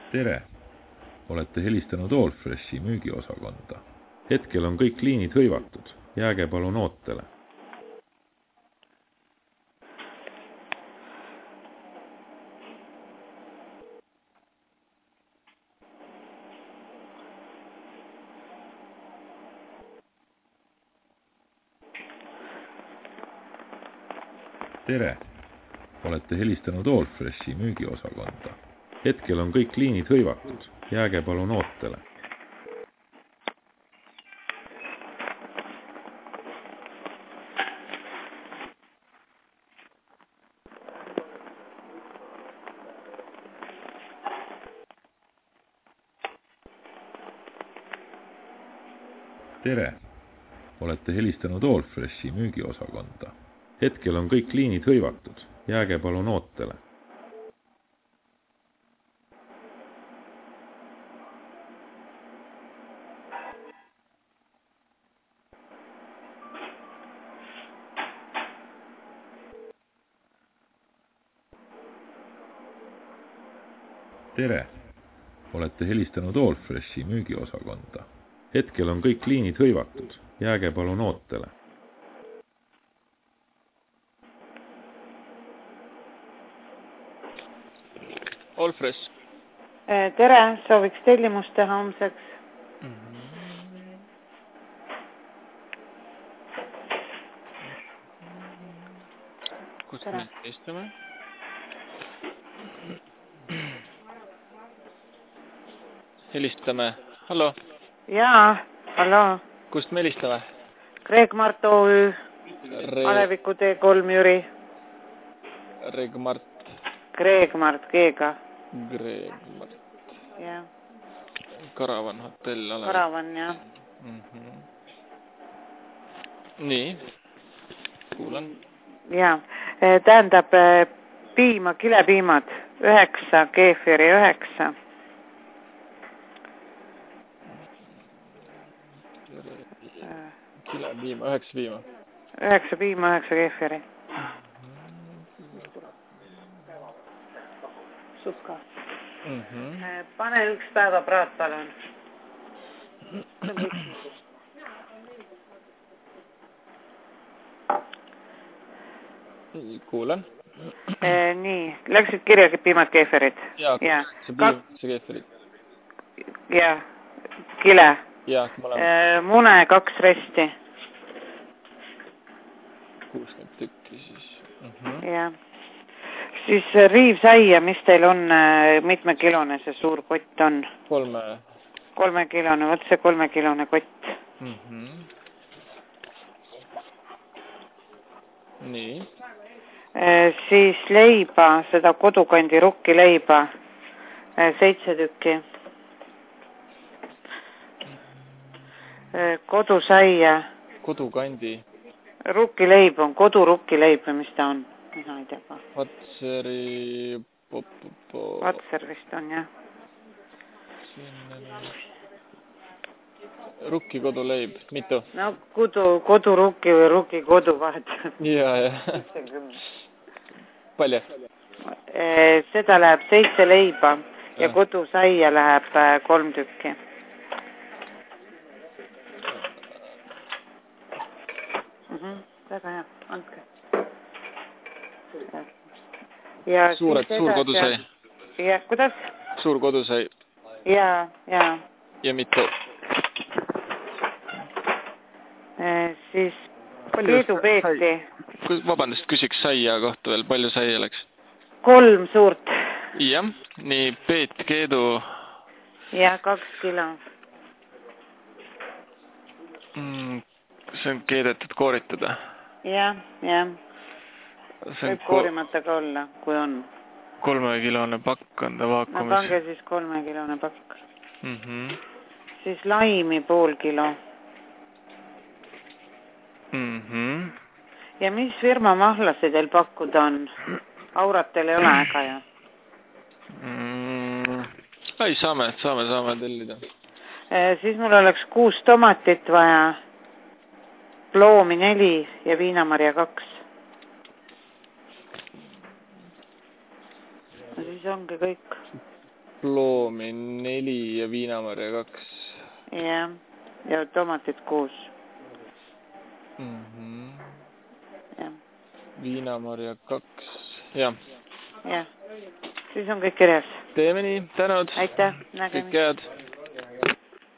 Tere! Olete helistanud Allfreshi müügiosakonda. Hetkel on kõik liinid hõivatud. Jääge palun ootele. Tere! Olete helistanud Allfreshi müügiosakonda. Hetkel on kõik liinid hõivatud. Jääge palun ootele. Tere! Olete helistanud Allfreshi müügiosakonda. Hetkel on kõik liinid hõivatud. Jääge palun ootele. Tere! Olete helistanud Allfreshi müügiosakonda. Hetkel on kõik liinid hõivatud. Jääge palun ootele. Allfresh. Tere, sooviks tellimust teha homseks. Kus me istume? Helistame. Hallo. Jaa, hallo. Kust me helistame? Kreegmart OÜ, Aleviku T3 Jüri. Kreegmart. Kreegmart, G-ga. Kreegmart. Jah. Karavan hotell. Karavan, jah. Nii. Kuulan. Jaa. Tähendab piima, kilepiimad 9, keefiri 9. Kilepiima, 9 piima. 9 piima, 9 keefiri. Sukka. Pane 1 päevapraat, palun. Kuulan. Nii, läksid kirja piimad, keefirid? Jaa, see piim, see keefirid. Jaa, kile. Jaa, mune 2 resti. 60 tükki siis. Jah. Siis riivsaia, mis teil on, mitmekilone see suur kott on? 3 kilone, võt see 3 kilone kott. Nii. Siis leiba, seda kodukandi rukkileiba, 7 tükki. Kodusaia. Kodukandi. Rukkileib on, kodurukkileib või mis ta on? Mina ei tea ka. Vatseri... Vatser vist on, jah. Rukki koduleib, mitu? No kodurukki või rukki kodu vahet. Jaa. Palju? Seda läheb 7 leiba ja kodusaia läheb 3 tükki. Väga hea, andke. Suur kodusai. Ja, kuidas? Suur kodusai. Jaa. Ja mitu? Siis keedu peeti. Vabandust, küsiks saia kohta veel, palju saia läks? 3 suurt. Jah, nii peet, keedu. Ja 2 kilo. See on keedetud, kooritud? Jah. Võib koorimata ka olla, kui on. 3 kilone pakk on ta vaakumis. No pange siis 3 kilone pakk. Siis laimi 0,5 kilo. Ja mis firma mahlasi teil pakkuda on? Aurat teil ei ole äga, jah? Ei, saame tellida. Siis mul oleks 6 tomatit vaja, ploomi 4 ja viinamarja 2. Ja siis ongi kõik. ploomi 4 ja viinamarja 2. Jah, ja tomatid 6. Jah. Viinamarja 2, jah. Jah, siis on kõik kirjas. Teeme nii, tänud. Aitäh, nägemist. Kõik head.